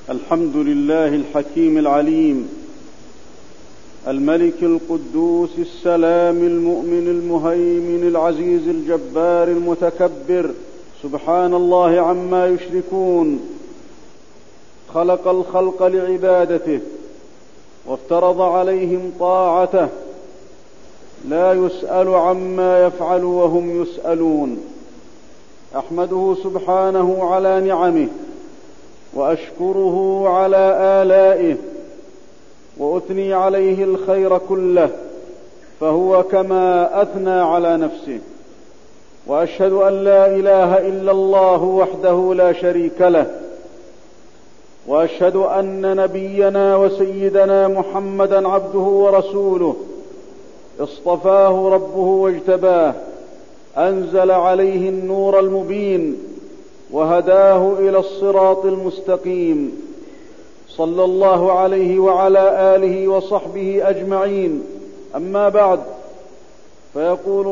الحمد لله الحكيم العليم الملك القدوس السلام المؤمن المهيمن العزيز الجبار المتكبر، سبحان الله عما يشركون. خلق الخلق لعبادته وافترض عليهم طاعته، لا يسأل عما يفعل وهم يسألون. أحمده سبحانه على نعمه وأشكره على آلائه، وأثني عليه الخير كله، فهو كما أثنى على نفسه. وأشهد أن لا إله إلا الله وحده لا شريك له، وأشهد أن نبينا وسيدنا محمدا عبده ورسوله، اصطفاه ربه واجتباه، أنزل عليه النور المبين وهداه إلى الصراط المستقيم، صلى الله عليه وعلى آله وصحبه أجمعين. أما بعد، فيقول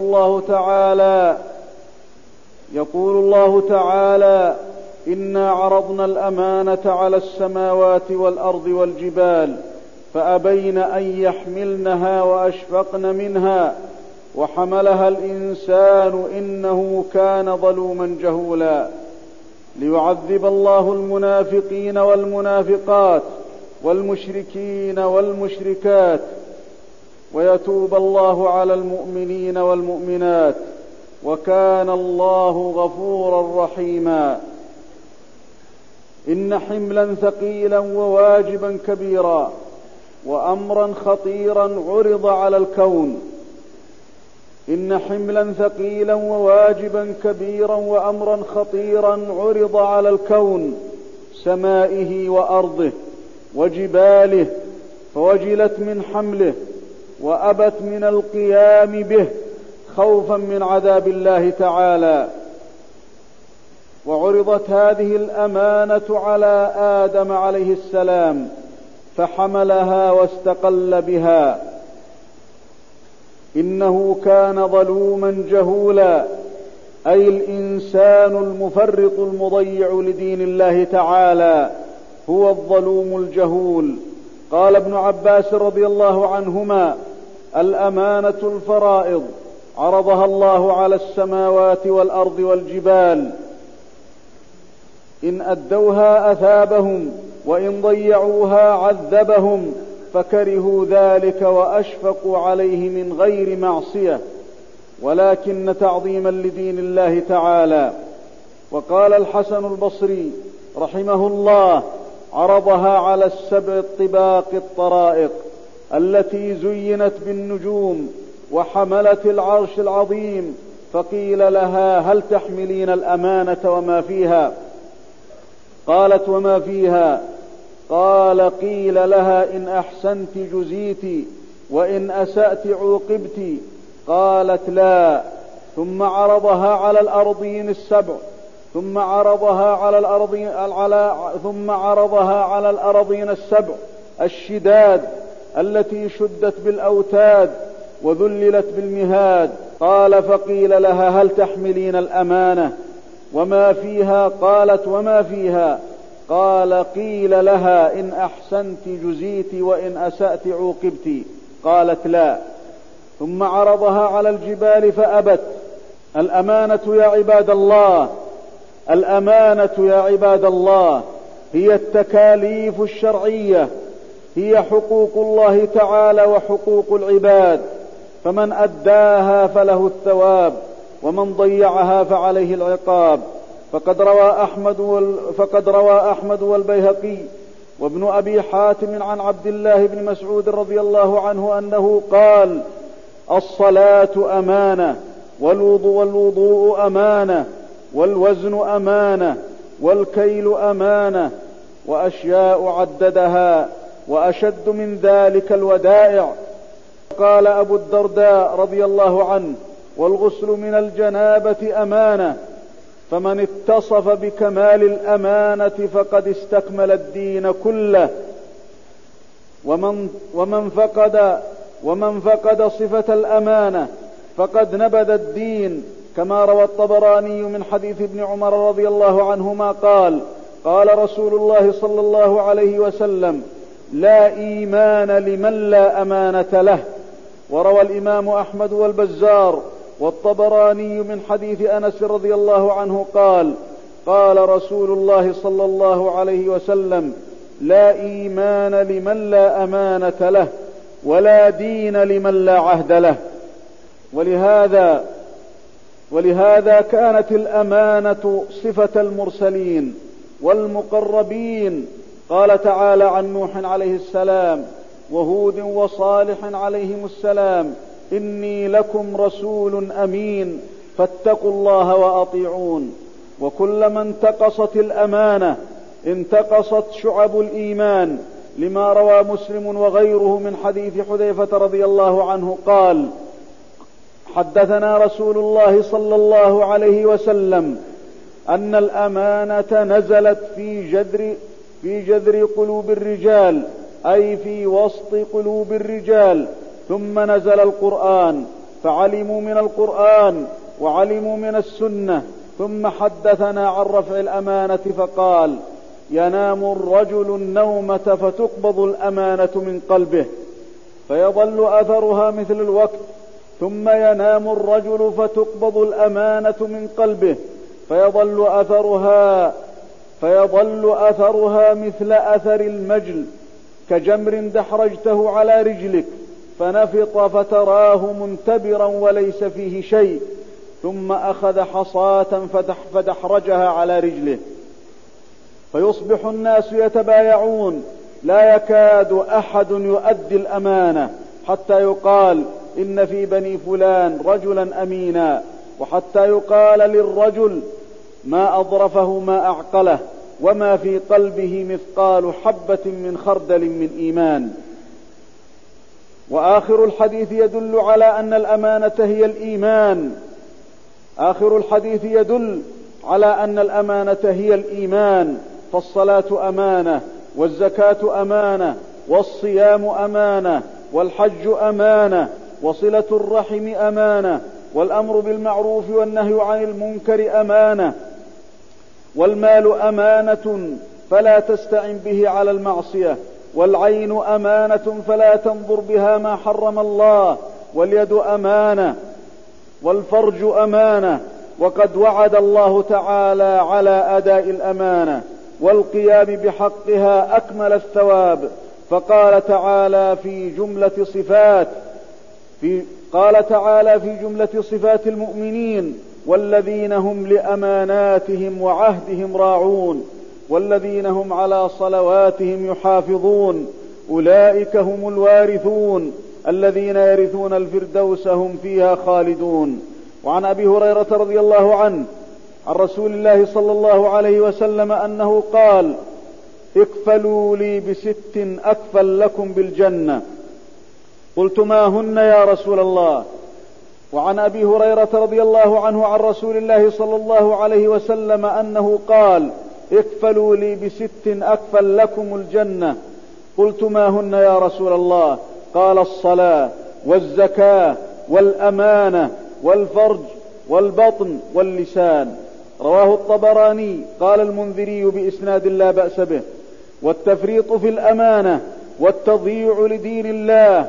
الله تعالى: إنا عرضنا الأمانة على السماوات والأرض والجبال فأبين أن يحملنها وأشفقن منها وحملها الإنسان إنه كان ظلوما جهولا، ليعذب الله المنافقين والمنافقات والمشركين والمشركات، ويتوب الله على المؤمنين والمؤمنات، وكان الله غفورا رحيما. إن حملا ثقيلا وواجبا كبيرا وأمرا خطيرا عرض على الكون. إن حملا ثقيلا وواجبا كبيرا وأمرا خطيرا عرض على الكون، سمائه وأرضه وجباله، فوجلت من حمله وأبت من القيام به خوفا من عذاب الله تعالى. وعرضت هذه الأمانة على آدم عليه السلام فحملها واستقل بها. إنه كان ظلوما جهولا، أي الإنسان المفرط المضيع لدين الله تعالى هو الظلوم الجهول. قال ابن عباس رضي الله عنهما: الأمانة الفرائض عرضها الله على السماوات والأرض والجبال، إن أدوها أثابهم وإن ضيعوها عذبهم، فكرهوا ذلك وأشفقوا عليه من غير معصية، ولكن تعظيما لدين الله تعالى. وقال الحسن البصري رحمه الله: عرضها على السبع الطباق الطرائق التي زينت بالنجوم وحملت العرش العظيم، فقيل لها: هل تحملين الأمانة وما فيها؟ قالت: وما فيها؟ قال: قيل لها: إن أحسنت جزيت وإن أسأت عوقبت. قالت: لا. ثم عرضها على الأرضين السبع، ثم عرضها على الأرضين السبع الشداد التي شدت بالأوتاد وذللت بالمهاد. قال: فقيل لها: هل تحملين الأمانة وما فيها؟ قالت: وما فيها؟ قال: قيل لها: إن أحسنت جزيت وإن أسأت عوقبت. قالت: لا. ثم عرضها على الجبال فأبت. الأمانة يا عباد الله، الأمانة يا عباد الله هي التكاليف الشرعية، هي حقوق الله تعالى وحقوق العباد، فمن أداها فله الثواب ومن ضيعها فعليه العقاب. فقد روى أحمد والبيهقي وابن أبي حاتم عن عبد الله بن مسعود رضي الله عنه أنه قال: الصلاة أمانة، والوضوء أمانة، والوزن أمانة، والكيل أمانة، وأشياء عددها، وأشد من ذلك الودائع. قال أبو الدرداء رضي الله عنه: والغسل من الجنابة أمانة، فمن اتصف بكمال الأمانة فقد استكمل الدين كله، ومن فقد صفة الأمانة فقد نبذ الدين، كما روى الطبراني من حديث ابن عمر رضي الله عنهما قال: قال رسول الله صلى الله عليه وسلم: لا إيمان لمن لا أمانة له. وروى الإمام أحمد والبزار والطبراني من حديث أنس رضي الله عنه قال: قال رسول الله صلى الله عليه وسلم: لا إيمان لمن لا أمانة له، ولا دين لمن لا عهد له. ولهذا كانت الأمانة صفة المرسلين والمقربين. قال تعالى عن نوح عليه السلام وهود وصالح عليهم السلام: إني لكم رسول أمين فاتقوا الله وأطيعون. وكلما انتقصت الأمانة انتقصت شعب الإيمان، لما روى مسلم وغيره من حديث حذيفة رضي الله عنه قال: حدثنا رسول الله صلى الله عليه وسلم أن الأمانة نزلت في جذر قلوب الرجال، أي في وسط قلوب الرجال، ثم نزل القرآن فعلموا من القرآن وعلموا من السنة، ثم حدثنا عن رفع الأمانة فقال: ينام الرجل النومة فتقبض الأمانة من قلبه فيظل أثرها مثل الوقت، ثم ينام الرجل فتقبض الأمانة من قلبه فيظل أثرها مثل أثر المجل، كجمر دحرجته على رجلك فنفط فتراه منتبرا وليس فيه شيء، ثم أخذ حصاة فدحرجها على رجله، فيصبح الناس يتبايعون، لا يكاد أحد يؤدي الأمانة، حتى يقال: إن في بني فلان رجلا أمينا، وحتى يقال للرجل: ما أضرفه ما أعقله، وما في قلبه مثقال حبة من خردل من إيمان. وآخر الحديث يدل على أن الأمانة هي الإيمان. آخر الحديث يدل على أن الأمانة هي الإيمان، فالصلاة أمانة، والزكاة أمانة، والصيام أمانة، والحج أمانة، وصلة الرحم أمانة، والأمر بالمعروف والنهي عن المنكر أمانة، والمال أمانة فلا تستعن به على المعصية، والعين أمانة فلا تنظر بها ما حرم الله، واليد أمانة، والفرج أمانة. وقد وعد الله تعالى على أداء الأمانة والقيام بحقها أكمل الثواب، فقال تعالى في جملة صفات المؤمنين: والذين هم لأماناتهم وعهدهم راعون، والذين هم على صلواتهم يحافظون، أولئك هم الوارثون الذين يرثون الفردوس هم فيها خالدون. وعن أبي هريرة رضي الله عنه عن رسول الله صلى الله عليه وسلم أنه قال: اكفلوا لي ب6 أكفل لكم بالجنة. قلت: ما هن يا رسول الله؟ وعن أبي هريرة رضي الله عنه عن رسول الله صلى الله عليه وسلم أنه قال: اكفلوا لي ب6 أكفل لكم الجنة. قلت: ما هن يا رسول الله؟ قال: الصلاة، والزكاة، والأمانة، والفرج، والبطن، واللسان. رواه الطبراني. قال المنذري بإسناد لا بأس به. والتفريط في الأمانة والتضييع لدين الله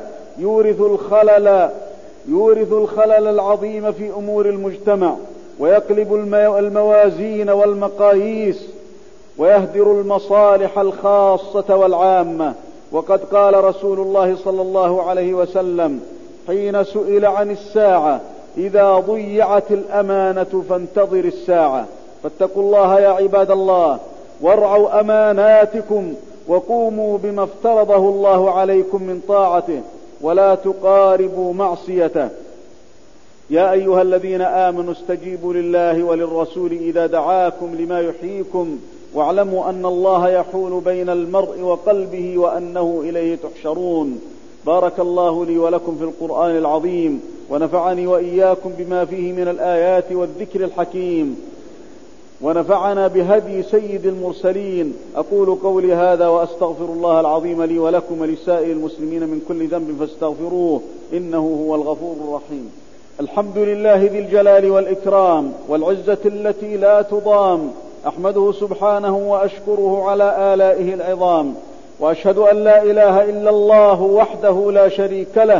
يورث الخلل العظيم في أمور المجتمع، ويقلب الموازين والمقاييس، ويهدر المصالح الخاصة والعامة. وقد قال رسول الله صلى الله عليه وسلم حين سئل عن الساعة: إذا ضيعت الأمانة فانتظر الساعة. فاتقوا الله يا عباد الله، وارعوا أماناتكم، وقوموا بما افترضه الله عليكم من طاعته، ولا تقاربوا معصيته. يا أيها الذين آمنوا استجيبوا لله وللرسول إذا دعاكم لما يحييكم، واعلموا أن الله يحول بين المرء وقلبه وأنه إليه تحشرون. بارك الله لي ولكم في القرآن العظيم، ونفعني وإياكم بما فيه من الآيات والذكر الحكيم، ونفعنا بهدي سيد المرسلين. أقول قولي هذا وأستغفر الله العظيم لي ولكم ولسائر المسلمين من كل ذنب فاستغفروه إنه هو الغفور الرحيم. الحمد لله ذي الجلال والإكرام والعزة التي لا تضام، أحمده سبحانه وأشكره على آلائه العظام، وأشهد أن لا إله إلا الله وحده لا شريك له،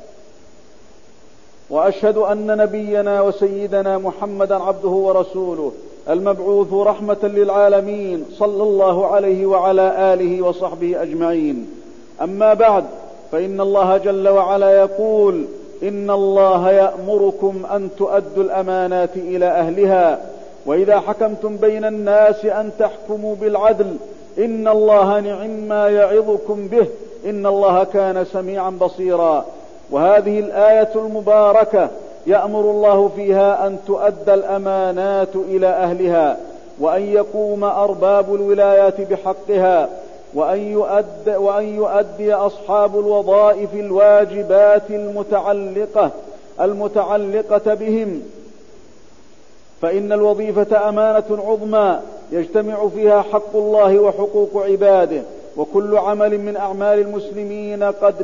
وأشهد أن نبينا وسيدنا محمدا عبده ورسوله المبعوث رحمة للعالمين، صلى الله عليه وعلى آله وصحبه أجمعين. أما بعد، فإن الله جل وعلا يقول: إن الله يأمركم أن تؤدوا الأمانات إلى أهلها، وإذا حكمتم بين الناس أن تحكموا بالعدل، إن الله نعما يعظكم به، إن الله كان سميعا بصيرا. وهذه الآية المباركة يأمر الله فيها أن تؤدى الأمانات إلى أهلها، وأن يقوم أرباب الولايات بحقها، وأن يؤدي أصحاب الوظائف الواجبات المتعلقة بهم، فإن الوظيفة أمانة عظمى يجتمع فيها حق الله وحقوق عباده، وكل عمل من أعمال المسلمين قد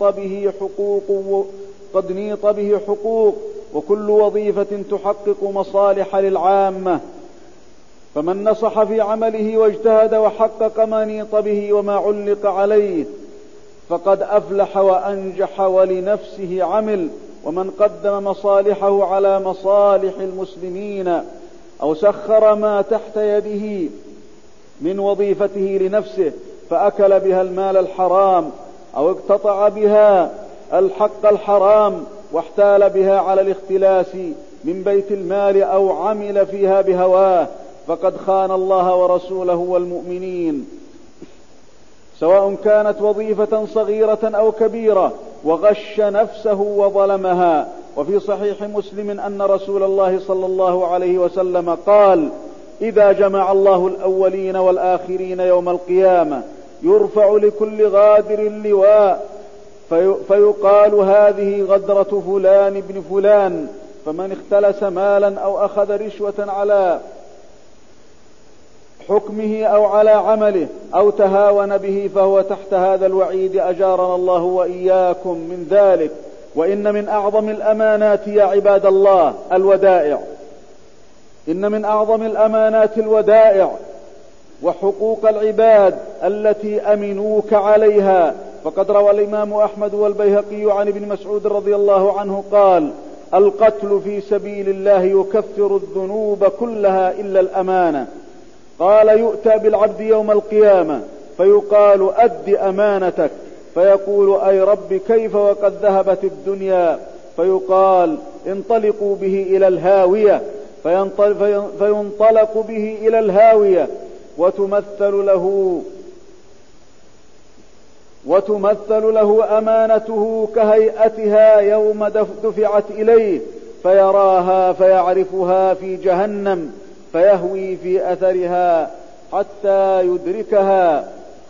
نيط به حقوق، وكل وظيفة تحقق مصالح للعامة. فمن نصح في عمله واجتهد وحقق ما نيط به وما علق عليه فقد أفلح وأنجح ولنفسه عمل. ومن قدم مصالحه على مصالح المسلمين أو سخر ما تحت يده من وظيفته لنفسه فأكل بها المال الحرام، أو اقتطع بها الحق الحرام واحتال بها على الاختلاس من بيت المال، أو عمل فيها بهواه، فقد خان الله ورسوله والمؤمنين، سواء كانت وظيفة صغيرة أو كبيرة، وغش نفسه وظلمها. وفي صحيح مسلم أن رسول الله صلى الله عليه وسلم قال: إذا جمع الله الأولين والآخرين يوم القيامة يرفع لكل غادر لواء، فيقال: هذه غدرة فلان ابن فلان، فمن اختلس مالا أو أخذ رشوة على حكمه أو على عمله أو تهاون به فهو تحت هذا الوعيد، أجارنا الله وإياكم من ذلك. وإن من أعظم الأمانات يا عباد الله الودائع، إن من أعظم الأمانات الودائع وحقوق العباد التي أمنوك عليها. فقد روى الإمام أحمد والبيهقي عن ابن مسعود رضي الله عنه قال: القتل في سبيل الله يكفر الذنوب كلها إلا الأمانة. قال: يؤتى بالعبد يوم القيامة فيقال: أد أمانتك، فيقول: أي رب كيف وقد ذهبت الدنيا؟ فيقال: انطلقوا به إلى الهاوية، فينطلق به إلى الهاوية وتمثل له أمانته كهيئتها يوم دفعت إليه، فيراها فيعرفها في جهنم، فيهوي في أثرها حتى يدركها،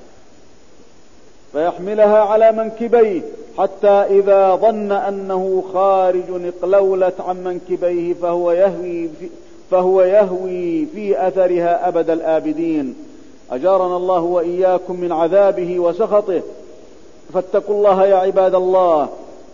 فيحملها على منكبيه حتى إذا ظن أنه خارج اقلولت عن منكبيه فهو يهوي في أثرها أبد الآبدين. أجارنا الله وإياكم من عذابه وسخطه. فاتقوا الله يا عباد الله.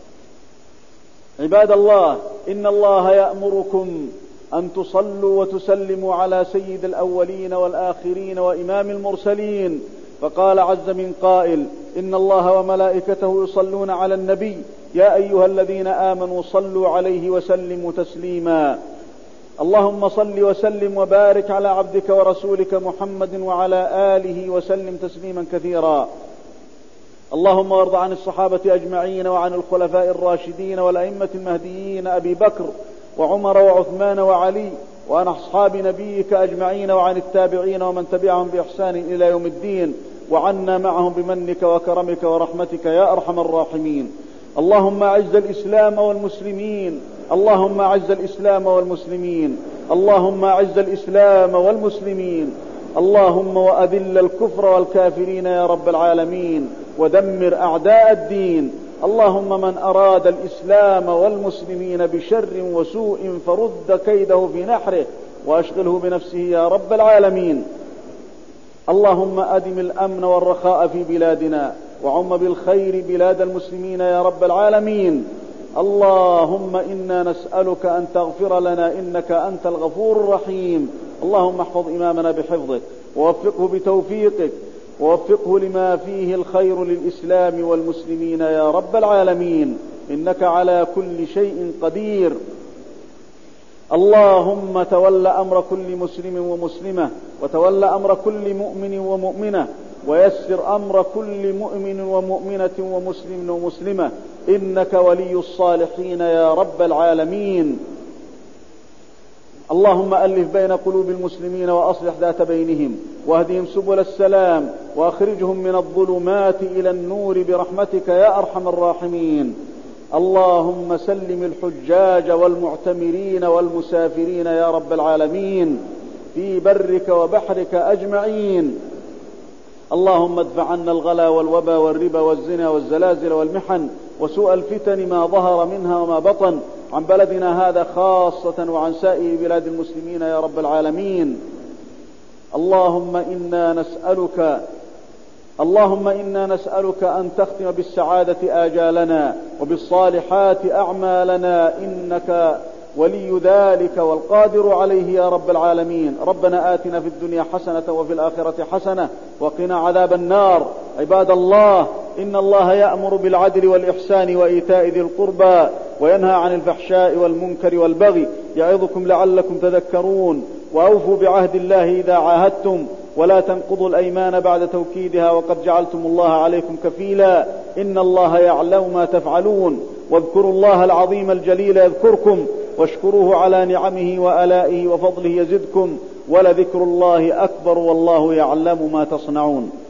عباد الله، إن الله يأمركم أن تصلوا وتسلموا على سيد الأولين والآخرين وإمام المرسلين، فقال عز من قائل: إن الله وملائكته يصلون على النبي يا أيها الذين آمنوا صلوا عليه وسلموا تسليما. اللهم صل وسلم وبارك على عبدك ورسولك محمد وعلى آله وسلم تسليما كثيرا. اللهم وارض عن الصحابة أجمعين وعن الخلفاء الراشدين والأئمة المهديين أبي بكر وعمر وعثمان وعلي، وعن أصحاب نبيك أجمعين، وعن التابعين ومن تبعهم بإحسان إلى يوم الدين، وعنا معهم بمنك وكرمك ورحمتك يا أرحم الراحمين. اللهم أعز الإسلام والمسلمين، اللهم أعز الإسلام والمسلمين، اللهم أعز الإسلام والمسلمين، اللهم وأذل الكفر والكافرين يا رب العالمين، ودمر أعداء الدين. اللهم من أراد الإسلام والمسلمين بشر وسوء فرد كيده في نحره وأشغله بنفسه يا رب العالمين. اللهم أدم الأمن والرخاء في بلادنا، وعم بالخير بلاد المسلمين يا رب العالمين. اللهم إنا نسألك أن تغفر لنا إنك أنت الغفور الرحيم، اللهم احفظ إمامنا بحفظك، ووفقه بتوفيقك، ووفقه لما فيه الخير للإسلام والمسلمين يا رب العالمين، إنك على كل شيء قدير. اللهم تول أمر كل مسلم ومسلمة، وتول أمر كل مؤمن ومؤمنة، ويسر أمر كل مؤمن ومؤمنة ومسلم ومسلمة، إنك ولي الصالحين يا رب العالمين. اللهم ألف بين قلوب المسلمين وأصلح ذات بينهم، واهدهم سبل السلام، وأخرجهم من الظلمات إلى النور برحمتك يا أرحم الراحمين. اللهم سلم الحجاج والمعتمرين والمسافرين يا رب العالمين في برك وبحرك أجمعين. اللهم ادفع عنا الغلا والوبا والربا والزنا والزلازل والمحن وسوء الفتن ما ظهر منها وما بطن عن بلدنا هذا خاصة وعن سائر بلاد المسلمين يا رب العالمين. اللهم إنا نسألك أن تختم بالسعادة آجالنا وبالصالحات أعمالنا، إنك ولي ذلك والقادر عليه يا رب العالمين. ربنا آتنا في الدنيا حسنة وفي الآخرة حسنة وقنا عذاب النار. عباد الله، إن الله يأمر بالعدل والإحسان وإيتاء ذي القربى وينهى عن الفحشاء والمنكر والبغي، يعظكم لعلكم تذكرون. وأوفوا بعهد الله إذا عاهدتم، ولا تنقضوا الأيمان بعد توكيدها، وقد جعلتم الله عليكم كفيلا، إن الله يعلم ما تفعلون. واذكروا الله العظيم الجليل يذكركم، واشكروه على نعمه وآلائه وفضله يزدكم، ولذكر الله أكبر والله يعلم ما تصنعون.